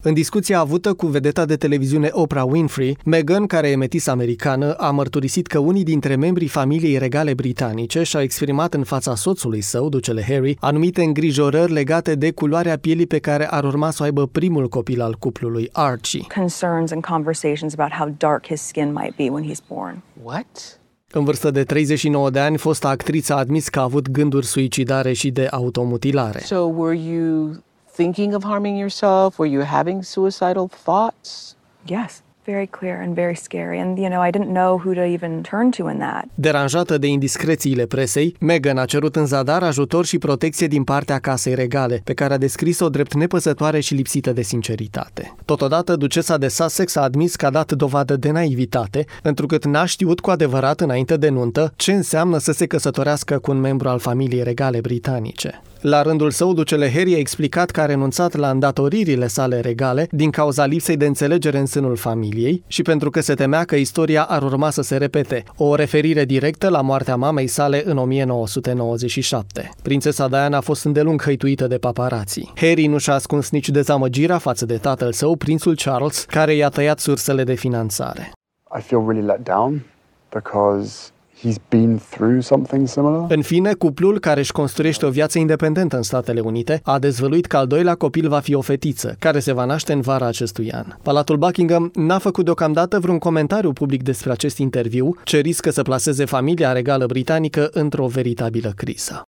În discuția avută cu vedeta de televiziune Oprah Winfrey, Meghan, care e metis americană, a mărturisit că unii dintre membrii familiei regale britanice și-au exprimat în fața soțului său, ducele Harry, anumite îngrijorări legate de culoarea pielii pe care ar urma să o aibă primul copil al cuplului, Archie. Concerns and conversations about how dark his skin might be when he's born. What? În vârstă de 39 de ani, fosta actriță a admis că a avut gânduri suicidare și de automutilare. So were you thinking of harming yourself? Were you having suicidal thoughts? Yes, very clear and very scary. And, I didn't know who to even turn to in that. Deranjată de indiscrețiile presei, Meghan a cerut în zadar ajutor și protecție din partea casei regale, pe care a descris-o drept nepăsătoare și lipsită de sinceritate. Totodată, ducesa de Sussex a admis că a dat dovadă de naivitate, întrucât n-a știut cu adevărat înainte de nuntă ce înseamnă să se căsătorească cu un membru al familiei regale britanice. La rândul său, ducele Harry a explicat că a renunțat la îndatoririle sale regale din cauza lipsei de înțelegere în sânul familiei și pentru că se temea că istoria ar urma să se repete, o referire directă la moartea mamei sale în 1997. Prințesa Diana a fost îndelung hăituită de paparații. Harry nu și-a ascuns nici dezamăgirea față de tatăl său, prințul Charles, care i-a tăiat sursele de finanțare. I feel really let down because he's been through something similar. În fine, cuplul, care își construiește o viață independentă în Statele Unite, a dezvăluit că al doilea copil va fi o fetiță, care se va naște în vara acestui an. Palatul Buckingham n-a făcut deocamdată vreun comentariu public despre acest interviu, ce riscă să plaseze familia regală britanică într-o veritabilă criză.